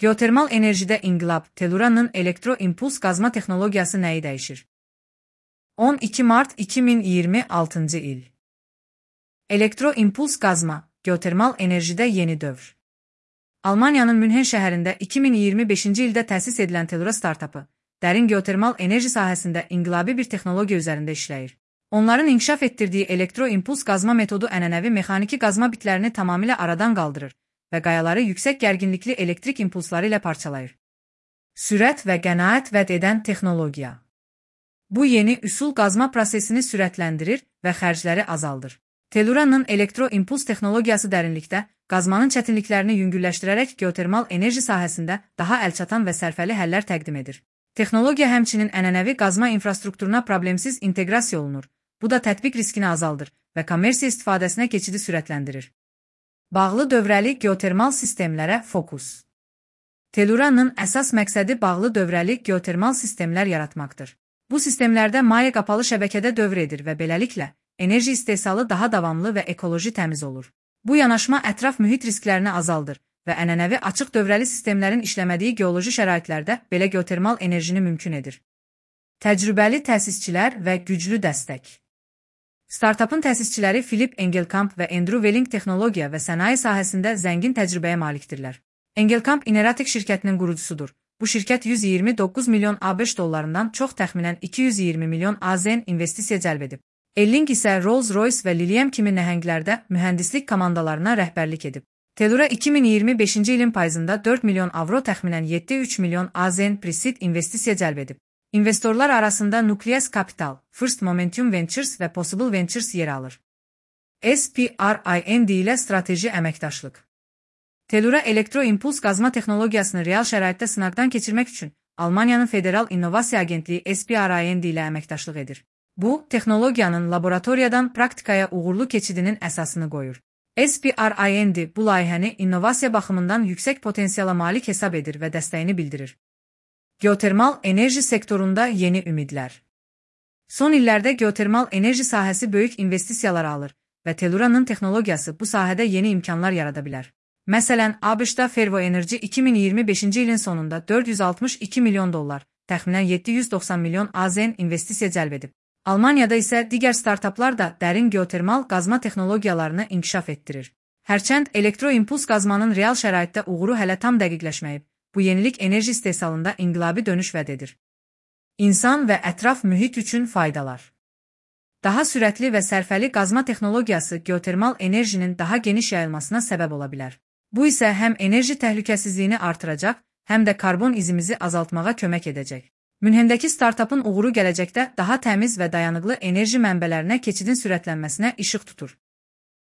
Geotermal enerjidə inqilab, Telluranın elektroimpuls qazma texnologiyası nəyi dəyişir? 12 mart 2026 il. Elektroimpuls qazma, geotermal enerjidə yeni dövr. Almaniyanın Münhen şəhərində 2025-ci ildə təsis edilən Tellura startapı, dərin geotermal enerji sahəsində inqilabi bir texnologiya üzərində işləyir. Onların inkişaf etdirdiyi elektroimpuls qazma metodu ənənəvi mexaniki qazma bitlərini tamamilə aradan qaldırır və qayaları yüksək gərginlikli elektrik impulsları ilə parçalayır. Sürət və qənaət vəd edən texnologiya. Bu yeni üsul qazma prosesini sürətləndirir və xərcləri azaldır. Telluranın elektroimpuls texnologiyası dərinlikdə qazmanın çətinliklərini yüngülləşdirərək geotermal enerji sahəsində daha əlçatan və sərfəli həllər təqdim edir. Texnologiya həmçinin ənənəvi qazma infrastrukturuna problemsiz inteqrasiya olunur. Bu da tətbiq riskini azaldır və kommersiya istifadəsinə keçidi sürətləndirir. Bağlı dövrəli geotermal sistemlərə fokus. Telluranın əsas məqsədi bağlı dövrəli geotermal sistemlər yaratmaqdır. Bu sistemlərdə maye qapalı şəbəkədə dövr edir və beləliklə enerji istehsalı daha davamlı və ekoloji təmiz olur. Bu yanaşma ətraf mühit risklərini azaldır və ənənəvi açıq dövrəli sistemlərin işləmədiyi geoloji şəraitlərdə belə geotermal enerjini mümkün edir. Təcrübəli təsisçilər və güclü dəstək. Startapın təsisçiləri Philip Engelkamp və Andrew Welling texnologiya və sənaye sahəsində zəngin təcrübəyə malikdirlər. Engelkamp Ineratek şirkətinin qurucusudur. Bu şirkət 129 milyon ABŞ dollarından çox təxminən 220 milyon AZN investisiya cəlb edib. Elling isə Rolls-Royce və Lilium kimi nəhənglərdə mühəndislik komandalarına rəhbərlik edib. Tellura 2025-ci ilin payızında 4 milyon avro təxminən 7,3 milyon AZN pre-seed investisiya cəlb edib. İnvestorlar arasında Nucleus Capital, First Momentum Ventures və Possible Ventures yer alır. SPRIND ilə strateji əməkdaşlıq. Tellura elektroimpuls qazma texnologiyasını real şəraitdə sınaqdan keçirmək üçün Almaniyanın Federal İnnovasiya Agentliyi SPRIND ilə əməkdaşlıq edir. Bu, texnologiyanın laboratoriyadan praktikaya uğurlu keçidinin əsasını qoyur. SPRIND bu layihəni innovasiya baxımından yüksək potensiala malik hesab edir və dəstəyini bildirir. Geotermal enerji sektorunda yeni ümidlər. Son illərdə geotermal enerji sahəsi böyük investisiyalar alır və Telluranın texnologiyası bu sahədə yeni imkanlar yarada bilər. Məsələn, ABŞ-da Fervo Energy 2025-ci ilin sonunda 462 milyon dollar, təxminən 790 milyon AZN investisiya cəlb edib. Almaniyada isə digər startaplar da dərin geotermal qazma texnologiyalarını inkişaf etdirir. Hərçənd elektroimpuls qazmanın real şəraitdə uğuru hələ tam dəqiqləşməyib, bu yenilik enerji istehsalında inqilabi dönüş vəd edir. İnsan və ətraf mühit üçün faydalar. Daha sürətli və sərfəli qazma texnologiyası geotermal enerjinin daha geniş yayılmasına səbəb ola bilər. Bu isə həm enerji təhlükəsizliyini artıracaq, həm də karbon izimizi azaltmağa kömək edəcək. Münhendəki startapın uğuru gələcəkdə daha təmiz və dayanıqlı enerji mənbələrinə keçidin sürətlənməsinə işıq tutur.